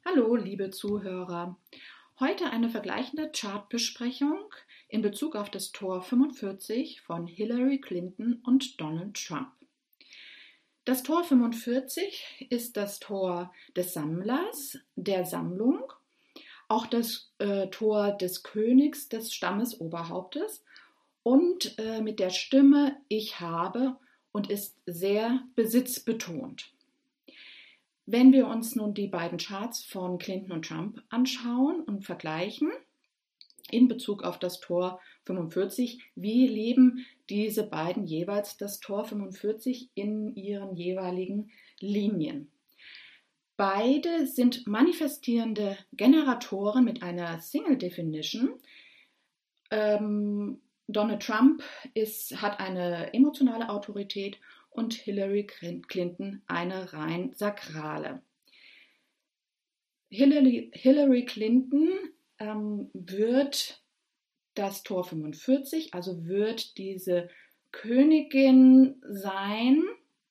Hallo, liebe Zuhörer. Heute eine vergleichende Chartbesprechung in Bezug auf das Tor 45 von Hillary Clinton und Donald Trump. Das Tor 45 ist das Tor des Sammlers, der Sammlung, auch das Tor des Königs, des Stammesoberhauptes und mit der Stimme Ich habe und ist sehr besitzbetont. Wenn wir uns nun die beiden Charts von Clinton und Trump anschauen und vergleichen in Bezug auf das Tor 45, wie leben diese beiden jeweils das Tor 45 in ihren jeweiligen Linien? Beide sind manifestierende Generatoren mit einer Single Definition. Donald Trump hat eine emotionale Autorität und Hillary Clinton eine rein sakrale. Hillary Clinton wird das Tor 45, also wird diese Königin sein,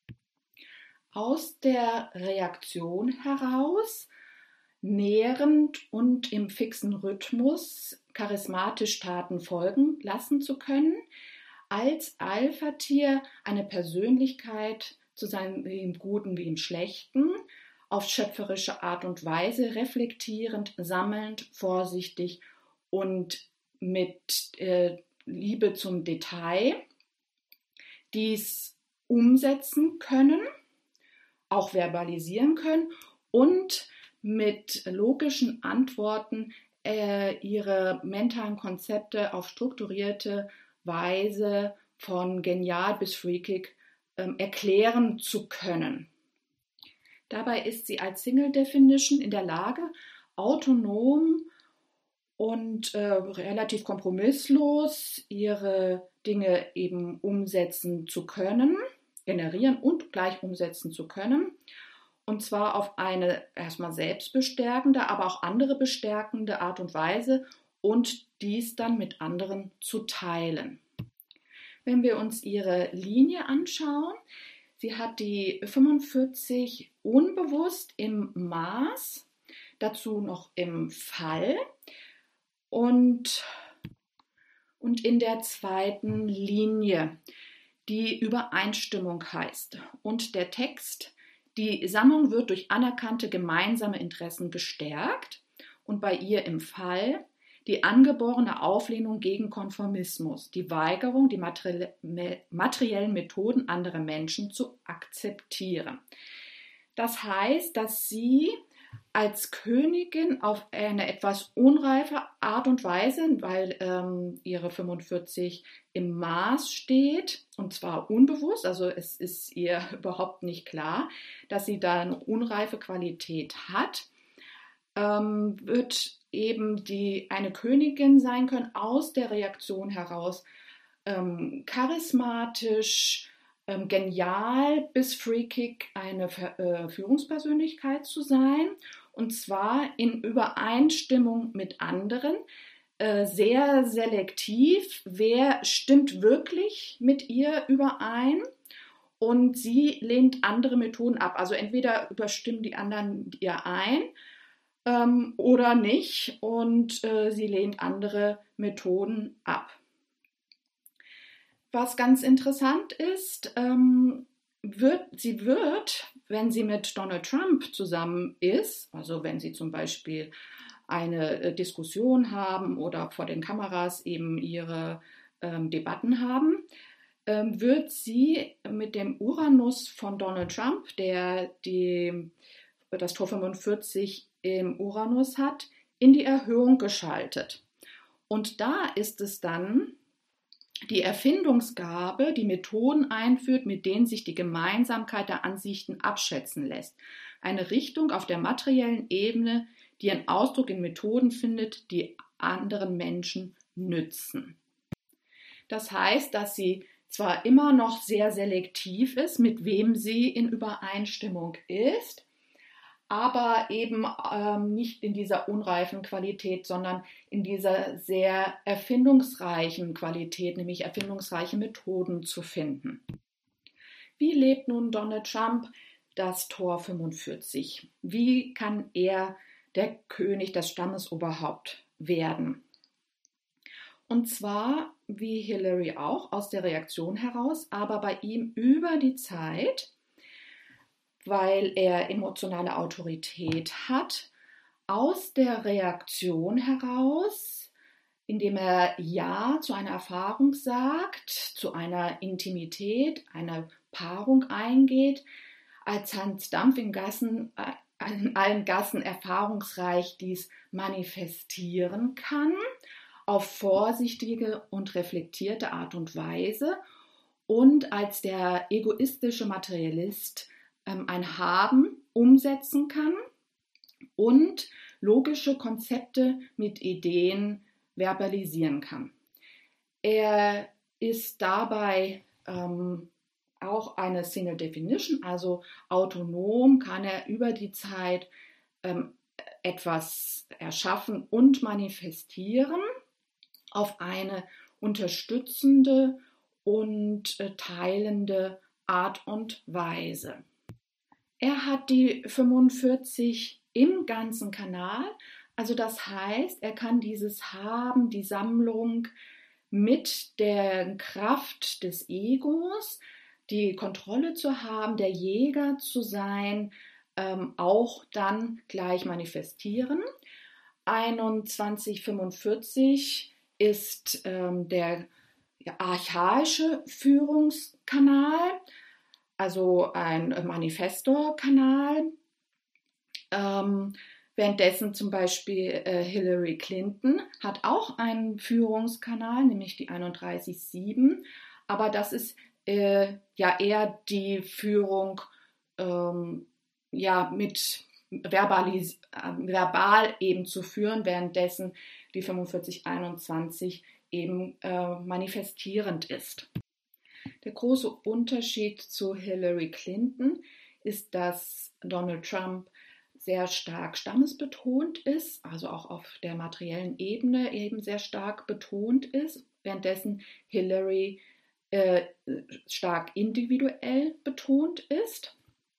aus der Reaktion heraus, nährend und im fixen Rhythmus charismatisch Taten folgen lassen zu können, als Alpha-Tier eine Persönlichkeit zu sein, wie im Guten wie im Schlechten, auf schöpferische Art und Weise, reflektierend, sammelnd, vorsichtig und mit Liebe zum Detail, dies umsetzen können, auch verbalisieren können und mit logischen Antworten ihre mentalen Konzepte auf strukturierte Weise von genial bis freakig erklären zu können. Dabei ist sie als Single Definition in der Lage, autonom und relativ kompromisslos ihre Dinge eben umsetzen zu können, generieren und gleich umsetzen zu können. Und zwar auf eine erstmal selbstbestärkende, aber auch andere bestärkende Art und Weise und dies dann mit anderen zu teilen. Wenn wir uns ihre Linie anschauen, sie hat die 45 unbewusst im Maß, dazu noch im Fall und in der zweiten Linie, die Übereinstimmung heißt. Und der Text: Die Sammlung wird durch anerkannte gemeinsame Interessen gestärkt und bei ihr im Fall die angeborene Auflehnung gegen Konformismus, die Weigerung, die materiellen Methoden anderer Menschen zu akzeptieren. Das heißt, dass sie als Königin auf eine etwas unreife Art und Weise, weil ihre 45 im Maß steht, und zwar unbewusst, also es ist ihr überhaupt nicht klar, dass sie da eine unreife Qualität hat, wird eben eine Königin sein können, aus der Reaktion heraus charismatisch, genial bis freakig eine Führungspersönlichkeit zu sein, und zwar in Übereinstimmung mit anderen, sehr selektiv, wer stimmt wirklich mit ihr überein, und sie lehnt andere Methoden ab. Also entweder überstimmen die anderen ihr ein oder nicht, und sie lehnt andere Methoden ab. Was ganz interessant ist, sie wird, wenn sie mit Donald Trump zusammen ist, also wenn sie zum Beispiel eine Diskussion haben oder vor den Kameras eben ihre Debatten haben, wird sie mit dem Uranus von Donald Trump, der das Tor 45 im Uranus hat, in die Erhöhung geschaltet. Und da ist es dann die Erfindungsgabe, die Methoden einführt, mit denen sich die Gemeinsamkeit der Ansichten abschätzen lässt. Eine Richtung auf der materiellen Ebene, die einen Ausdruck in Methoden findet, die anderen Menschen nützen. Das heißt, dass sie zwar immer noch sehr selektiv ist, mit wem sie in Übereinstimmung ist, aber eben nicht in dieser unreifen Qualität, sondern in dieser sehr erfindungsreichen Qualität, nämlich erfindungsreiche Methoden zu finden. Wie lebt nun Donald Trump das Tor 45? Wie kann er der König, das Stammesoberhaupt werden. Und zwar, wie Hillary auch, aus der Reaktion heraus, aber bei ihm über die Zeit, weil er emotionale Autorität hat, aus der Reaktion heraus, indem er Ja zu einer Erfahrung sagt, zu einer Intimität, einer Paarung eingeht, als Hans Dampf in allen Gassen erfahrungsreich dies manifestieren kann, auf vorsichtige und reflektierte Art und Weise und als der egoistische Materialist ein Haben umsetzen kann und logische Konzepte mit Ideen verbalisieren kann. Er ist dabei auch eine Single Definition, also autonom kann er über die Zeit etwas erschaffen und manifestieren auf eine unterstützende und teilende Art und Weise. Er hat die 45 im ganzen Kanal, also das heißt, er kann dieses Haben, die Sammlung mit der Kraft des Egos, die Kontrolle zu haben, der Jäger zu sein, auch dann gleich manifestieren. 2145 ist der archaische Führungskanal, also ein Manifestor-Kanal. Währenddessen zum Beispiel Hillary Clinton hat auch einen Führungskanal, nämlich die 31.7, aber das ist eher die Führung mit verbal eben zu führen, währenddessen die 4521 eben manifestierend ist. Der große Unterschied zu Hillary Clinton ist, dass Donald Trump sehr stark stammesbetont ist, also auch auf der materiellen Ebene eben sehr stark betont ist, währenddessen Hillary stark individuell betont ist.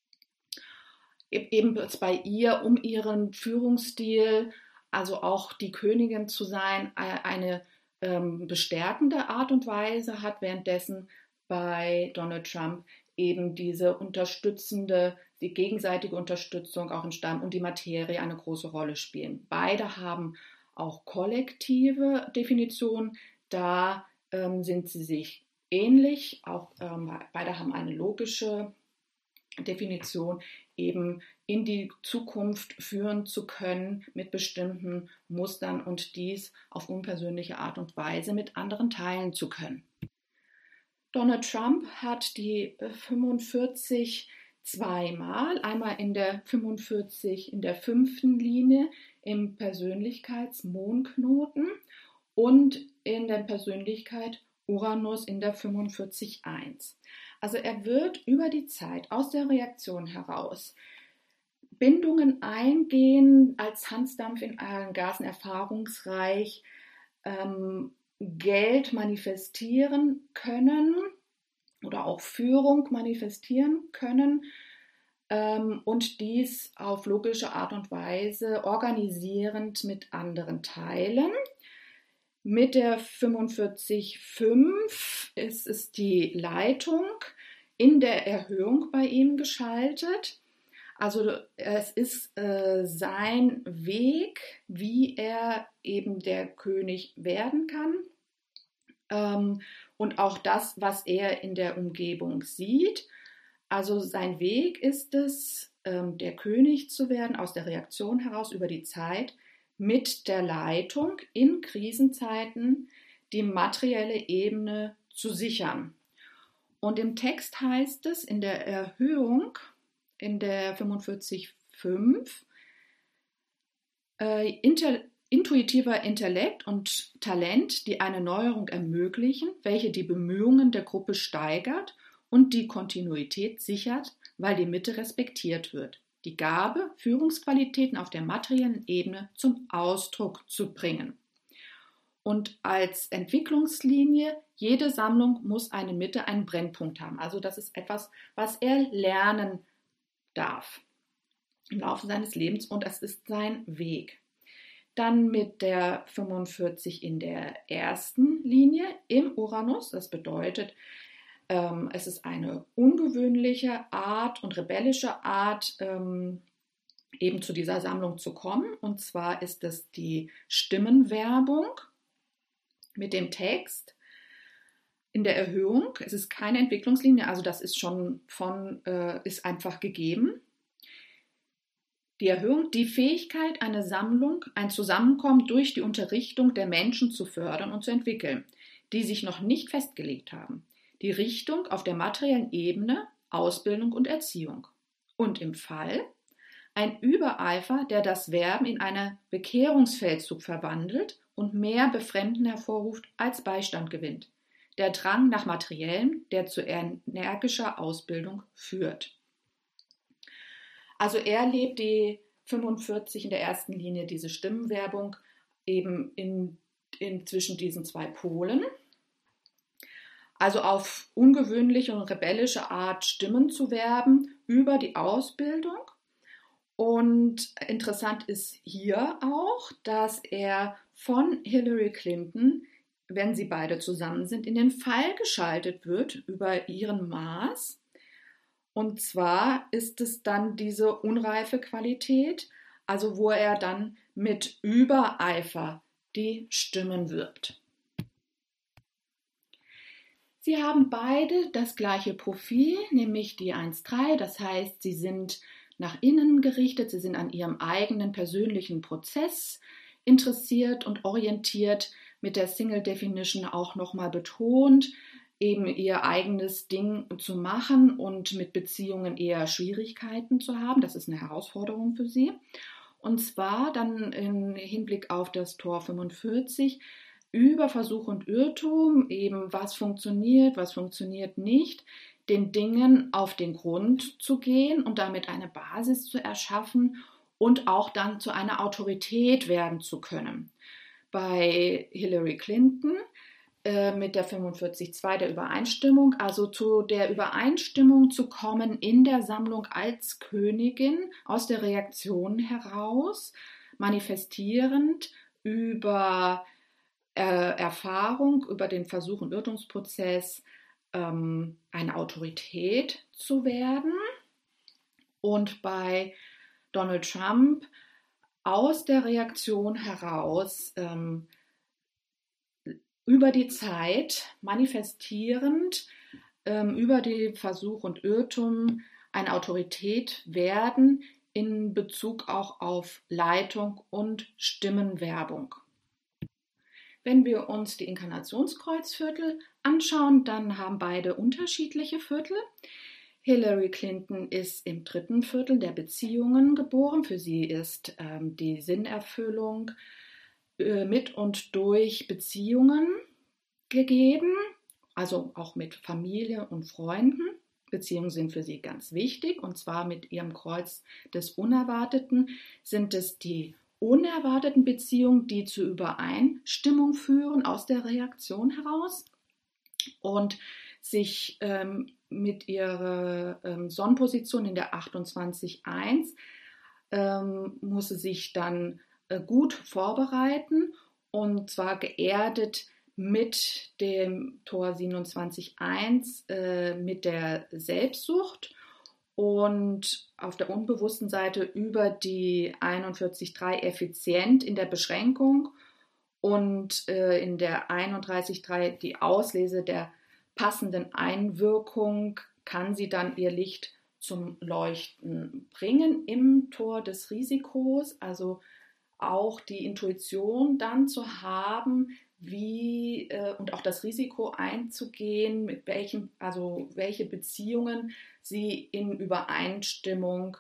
Eben bei ihr, um ihren Führungsstil, also auch die Königin zu sein, eine bestärkende Art und Weise hat, währenddessen bei Donald Trump eben diese unterstützende, die gegenseitige Unterstützung auch im Stamm und die Materie eine große Rolle spielen. Beide haben auch kollektive Definitionen, da sind sie sich ähnlich, auch beide haben eine logische Definition, eben in die Zukunft führen zu können mit bestimmten Mustern und dies auf unpersönliche Art und Weise mit anderen teilen zu können. Donald Trump hat die 45 zweimal, einmal in der 45 in der 5. Linie im Persönlichkeitsmondknoten und in der Persönlichkeit Uranus in der 45.1. Also er wird über die Zeit aus der Reaktion heraus Bindungen eingehen, als Hansdampf in allen Gasen erfahrungsreich, Geld manifestieren können oder auch Führung manifestieren können und dies auf logische Art und Weise organisierend mit anderen teilen. Mit der 45.5 ist es die Leitung in der Erhöhung bei ihm geschaltet. Also es ist sein Weg, wie er eben der König werden kann und auch das, was er in der Umgebung sieht. Also sein Weg ist es, der König zu werden, aus der Reaktion heraus über die Zeit, mit der Leitung in Krisenzeiten die materielle Ebene zu sichern. Und im Text heißt es in der Erhöhung, in der 45.5, intuitiver Intellekt und Talent, die eine Neuerung ermöglichen, welche die Bemühungen der Gruppe steigert und die Kontinuität sichert, weil die Mitte respektiert wird. Die Gabe, Führungsqualitäten auf der materiellen Ebene zum Ausdruck zu bringen. Und als Entwicklungslinie, jede Sammlung muss eine Mitte, einen Brennpunkt haben. Also das ist etwas, was er lernen darf. im Laufe seines Lebens und es ist sein Weg. Dann mit der 45 in der ersten Linie im Uranus, das bedeutet, es ist eine ungewöhnliche Art und rebellische Art, eben zu dieser Sammlung zu kommen. Und zwar ist es die Stimmenwerbung mit dem Text in der Erhöhung. Es ist keine Entwicklungslinie, also das ist schon ist einfach gegeben. Die Erhöhung, die Fähigkeit, eine Sammlung, ein Zusammenkommen durch die Unterrichtung der Menschen zu fördern und zu entwickeln, die sich noch nicht festgelegt haben. Die Richtung auf der materiellen Ebene, Ausbildung und Erziehung. Und im Fall ein Übereifer, der das Werben in einen Bekehrungsfeldzug verwandelt und mehr Befremden hervorruft, als Beistand gewinnt. Der Drang nach Materiellem, der zu energischer Ausbildung führt. Also er lebt die 45 in der ersten Linie, diese Stimmenwerbung, eben zwischen diesen zwei Polen. Also auf ungewöhnliche und rebellische Art Stimmen zu werben über die Ausbildung. Und interessant ist hier auch, dass er von Hillary Clinton, wenn sie beide zusammen sind, in den Fall geschaltet wird über ihren Maß. Und zwar ist es dann diese unreife Qualität, also wo er dann mit Übereifer die Stimmen wirbt. Sie haben beide das gleiche Profil, nämlich die 1,3, das heißt, sie sind nach innen gerichtet, sie sind an ihrem eigenen persönlichen Prozess interessiert und orientiert, mit der Single Definition auch nochmal betont, eben ihr eigenes Ding zu machen und mit Beziehungen eher Schwierigkeiten zu haben. Das ist eine Herausforderung für sie. Und zwar dann im Hinblick auf das Tor 45 über Versuch und Irrtum, eben was funktioniert nicht, den Dingen auf den Grund zu gehen und damit eine Basis zu erschaffen und auch dann zu einer Autorität werden zu können. Bei Hillary Clinton mit der 45.2 der Übereinstimmung, also zu der Übereinstimmung zu kommen in der Sammlung als Königin aus der Reaktion heraus, manifestierend über Erfahrung, über den Versuch- und Irrtumsprozess, eine Autorität zu werden. Und bei Donald Trump aus der Reaktion heraus über die Zeit manifestierend, über den Versuch und Irrtum eine Autorität werden in Bezug auch auf Leitung und Stimmenwerbung. Wenn wir uns die Inkarnationskreuzviertel anschauen, dann haben beide unterschiedliche Viertel. Hillary Clinton ist im 3. Viertel der Beziehungen geboren. Für sie ist die Sinnerfüllung mit und durch Beziehungen gegeben, also auch mit Familie und Freunden. Beziehungen sind für sie ganz wichtig, und zwar mit ihrem Kreuz des Unerwarteten sind es die unerwarteten Beziehungen, die zur Übereinstimmung führen aus der Reaktion heraus und sich mit ihrer Sonnenposition in der 28.1 muss sie sich dann gut vorbereiten, und zwar geerdet mit dem Tor 27.1 mit der Selbstsucht und auf der unbewussten Seite über die 41.3 effizient in der Beschränkung und in der 31.3 die Auslese der passenden Einwirkung kann sie dann ihr Licht zum Leuchten bringen im Tor des Risikos, also auch die Intuition dann zu haben, wie und auch das Risiko einzugehen, mit welche Beziehungen sie in Übereinstimmung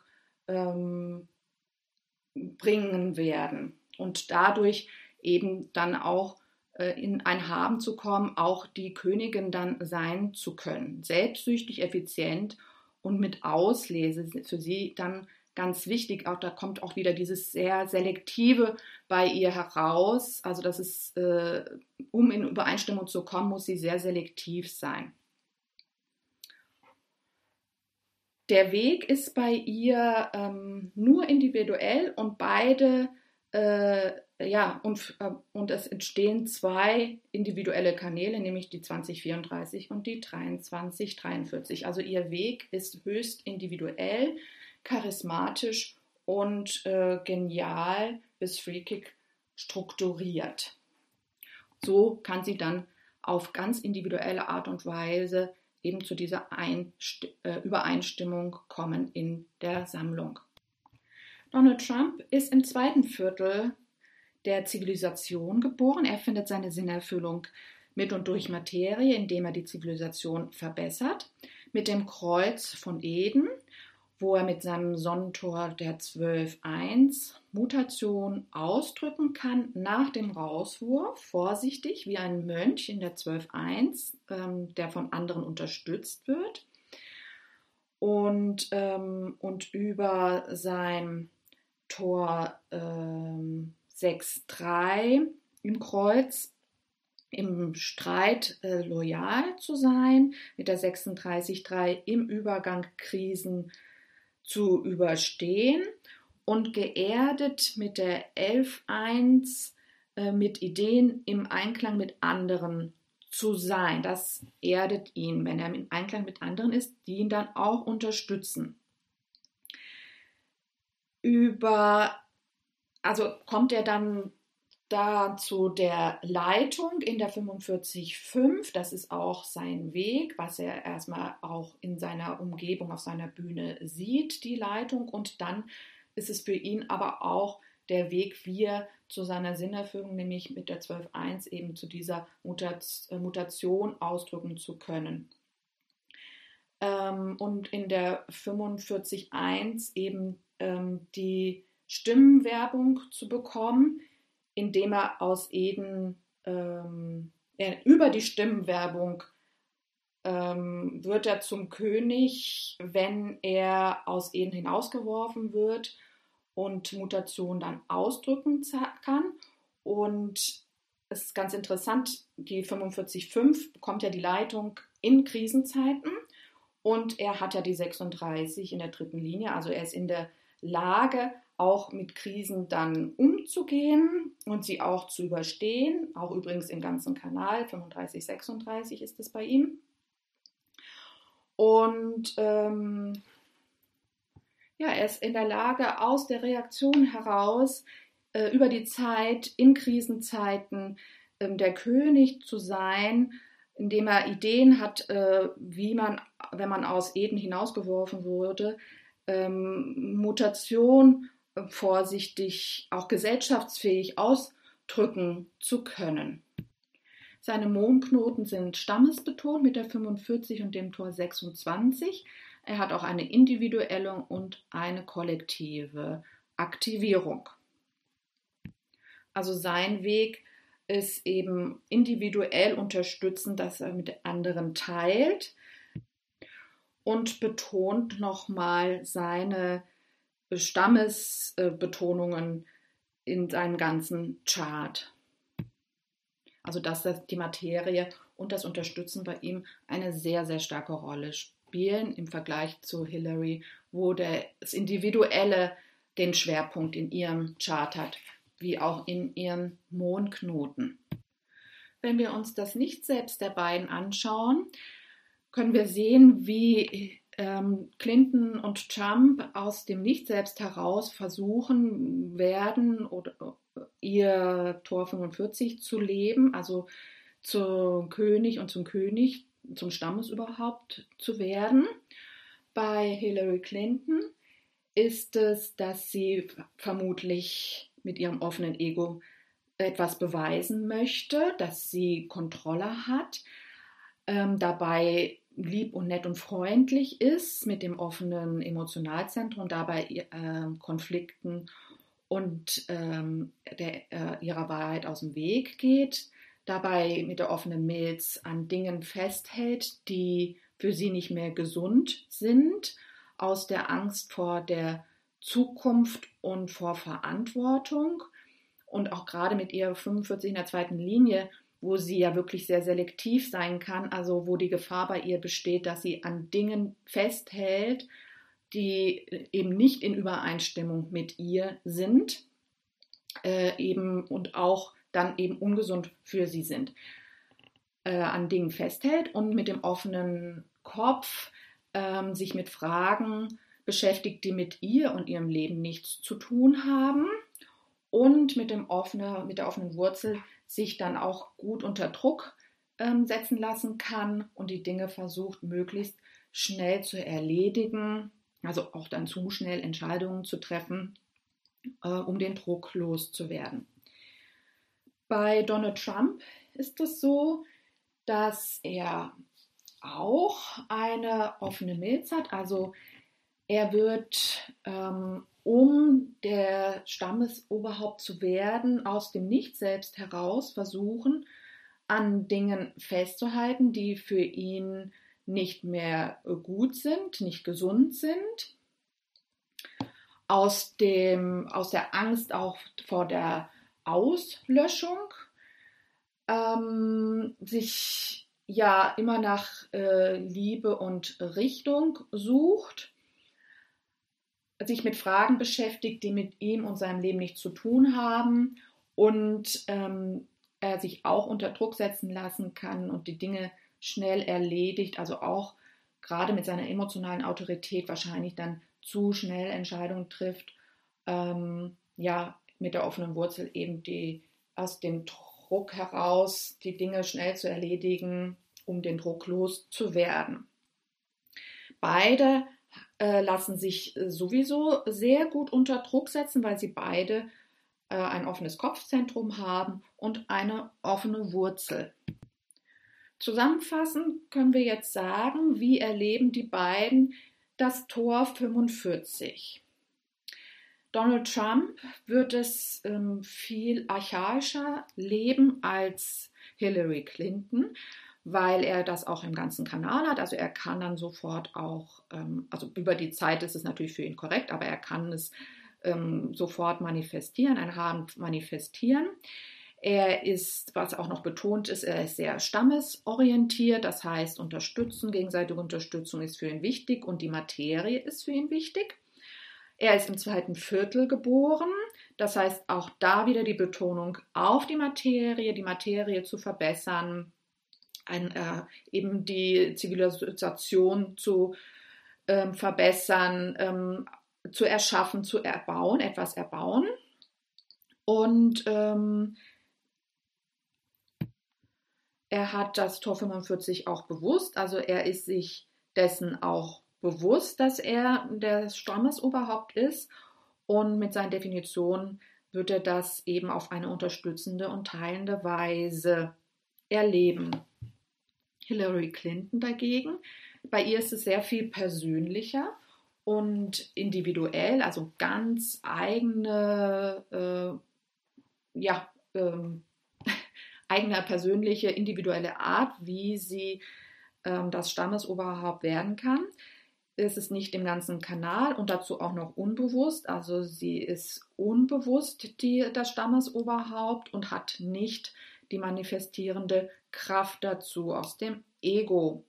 bringen werden und dadurch eben dann auch in ein Haben zu kommen, auch die Königin dann sein zu können. Selbstsüchtig, effizient und mit Auslese für sie dann ganz wichtig. Auch da kommt auch wieder dieses sehr Selektive bei ihr heraus. Also das ist, um in Übereinstimmung zu kommen, muss sie sehr selektiv sein. Der Weg ist bei ihr nur individuell und beide, und es entstehen zwei individuelle Kanäle, nämlich die 2034 und die 2343. Also ihr Weg ist höchst individuell, charismatisch und genial bis freakig strukturiert. So kann sie dann auf ganz individuelle Art und Weise eben zu dieser Übereinstimmung kommen in der Sammlung. Donald Trump ist im zweiten Viertel der Zivilisation geboren. Er findet seine Sinnerfüllung mit und durch Materie, indem er die Zivilisation verbessert, mit dem Kreuz von Eden, wo er mit seinem Sonnentor der 12.1 Mutation ausdrücken kann nach dem Rauswurf, vorsichtig wie ein Mönch in der 12.1, der von anderen unterstützt wird. Und über sein Tor 6.3 im Kreuz im Streit loyal zu sein, mit der 36.3 im Übergang Krisen zu überstehen und geerdet mit der 11.1 mit Ideen im Einklang mit anderen zu sein. Das erdet ihn, wenn er im Einklang mit anderen ist, die ihn dann auch unterstützen. Also kommt er dann da zu der Leitung in der 45.5, das ist auch sein Weg, was er erstmal auch in seiner Umgebung, auf seiner Bühne sieht, die Leitung, und dann ist es für ihn aber auch der Weg, wie er zu seiner Sinnerfüllung, nämlich mit der 12.1 eben zu dieser Mutation ausdrücken zu können. Und in der 45.1 eben die Stimmenwerbung zu bekommen, indem er aus Eden, über die Stimmenwerbung wird er zum König, wenn er aus Eden hinausgeworfen wird und Mutation dann ausdrücken kann. Und es ist ganz interessant, die 45.5 bekommt ja die Leitung in Krisenzeiten und er hat ja die 36 in der dritten Linie, also er ist in der Lage, auch mit Krisen dann umzugehen und sie auch zu überstehen, auch übrigens im ganzen Kanal, 35, 36 ist es bei ihm. Und er ist in der Lage, aus der Reaktion heraus über die Zeit, in Krisenzeiten, der König zu sein, indem er Ideen hat, wie man, wenn man aus Eden hinausgeworfen wurde, Mutation vorsichtig, auch gesellschaftsfähig ausdrücken zu können. Seine Mondknoten sind stammesbetont mit der 45 und dem Tor 26. Er hat auch eine individuelle und eine kollektive Aktivierung. Also sein Weg ist eben individuell unterstützen, dass er mit anderen teilt und betont nochmal seine Stammesbetonungen in seinem ganzen Chart. Also dass die Materie und das Unterstützen bei ihm eine sehr, sehr starke Rolle spielen im Vergleich zu Hillary, wo das Individuelle den Schwerpunkt in ihrem Chart hat, wie auch in ihren Mondknoten. Wenn wir uns das Nicht-Selbst der beiden anschauen, können wir sehen, wie Clinton und Trump aus dem Nicht-Selbst heraus versuchen werden, oder ihr Tor 45 zu leben, also zum König und zum König, zum Stammesüberhaupt zu werden. Bei Hillary Clinton ist es, dass sie vermutlich mit ihrem offenen Ego etwas beweisen möchte, dass sie Kontrolle hat, dabei lieb und nett und freundlich ist mit dem offenen Emotionalzentrum, dabei Konflikten und ihrer Wahrheit aus dem Weg geht, dabei mit der offenen Milz an Dingen festhält, die für sie nicht mehr gesund sind, aus der Angst vor der Zukunft und vor Verantwortung, und auch gerade mit ihr 45 in der zweiten Linie, wo sie ja wirklich sehr selektiv sein kann, also wo die Gefahr bei ihr besteht, dass sie an Dingen festhält, die eben nicht in Übereinstimmung mit ihr sind, eben und auch dann eben ungesund für sie sind, an Dingen festhält und mit dem offenen Kopf sich mit Fragen beschäftigt, die mit ihr und ihrem Leben nichts zu tun haben, und mit der offenen Wurzel sich dann auch gut unter Druck setzen lassen kann und die Dinge versucht, möglichst schnell zu erledigen, also auch dann zu schnell Entscheidungen zu treffen, um den Druck loszuwerden. Bei Donald Trump ist es so, dass er auch eine offene Milz hat, also er wird, um der Stammesoberhaupt zu werden, aus dem Nichts selbst heraus versuchen, an Dingen festzuhalten, die für ihn nicht mehr gut sind, nicht gesund sind. Aus der Angst auch vor der Auslöschung, sich ja immer nach Liebe und Richtung sucht, sich mit Fragen beschäftigt, die mit ihm und seinem Leben nichts zu tun haben, und er sich auch unter Druck setzen lassen kann und die Dinge schnell erledigt, also auch gerade mit seiner emotionalen Autorität wahrscheinlich dann zu schnell Entscheidungen trifft, ja, mit der offenen Wurzel eben aus dem Druck heraus die Dinge schnell zu erledigen, um den Druck loszuwerden. Beide lassen sich sowieso sehr gut unter Druck setzen, weil sie beide ein offenes Kopfzentrum haben und eine offene Wurzel. Zusammenfassend können wir jetzt sagen, wie erleben die beiden das Tor 45. Donald Trump wird es viel archaischer leben als Hillary Clinton, weil er das auch im ganzen Kanal hat. Also er kann dann sofort auch, also über die Zeit ist es natürlich für ihn korrekt, aber er kann es sofort manifestieren, ein Haben manifestieren. Er ist, was auch noch betont ist, er ist sehr stammesorientiert, das heißt gegenseitige Unterstützung ist für ihn wichtig und die Materie ist für ihn wichtig. Er ist im 2. Viertel geboren, das heißt auch da wieder die Betonung auf die Materie zu verbessern, eben die Zivilisation zu verbessern, zu erschaffen, zu erbauen, etwas erbauen. Und er hat das Tor 45 auch bewusst, also er ist sich dessen auch bewusst, dass er das Stammesoberhaupt ist, und mit seinen Definitionen wird er das eben auf eine unterstützende und teilende Weise erleben. Hillary Clinton dagegen, bei ihr ist es sehr viel persönlicher und individuell, also ganz eigene, eigene persönliche, individuelle Art, wie sie das Stammesoberhaupt werden kann. Es ist nicht im ganzen Kanal und dazu auch noch unbewusst. Also sie ist unbewusst das Stammesoberhaupt und hat nicht die manifestierende Kraft dazu aus dem Ego.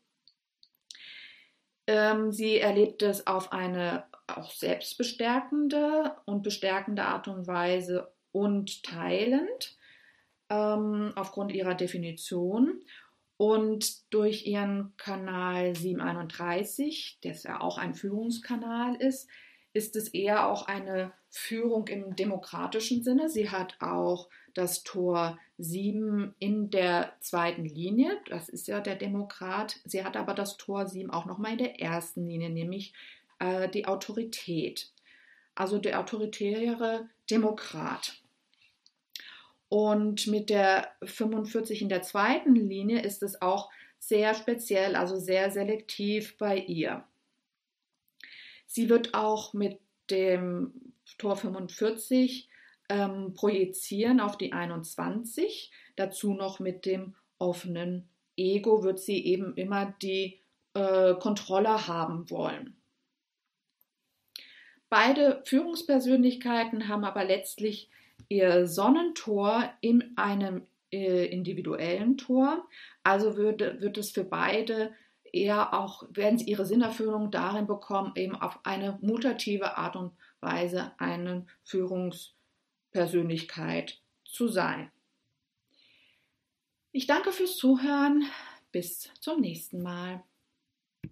Sie erlebt es auf eine auch selbstbestärkende und bestärkende Art und Weise und teilend, aufgrund ihrer Definition. Und durch ihren Kanal 731, der ja auch ein Führungskanal ist es eher auch eine Führung im demokratischen Sinne. Sie hat auch das Tor 7 in der 2. Linie, das ist ja der Demokrat. Sie hat aber das Tor 7 auch nochmal in der 1. Linie, nämlich die Autorität, also der autoritäre Demokrat. Und mit der 45 in der 2. Linie ist es auch sehr speziell, also sehr selektiv bei ihr. Sie wird auch mit dem Tor 45 projizieren auf die 21. Dazu noch mit dem offenen Ego wird sie eben immer die Kontrolle haben wollen. Beide Führungspersönlichkeiten haben aber letztlich ihr Sonnentor in einem individuellen Tor, also wird es für beide eher auch, werden sie ihre Sinnerfüllung darin bekommen, eben auf eine mutative Art und Weise eine Führungspersönlichkeit zu sein. Ich danke fürs Zuhören. Bis zum nächsten Mal.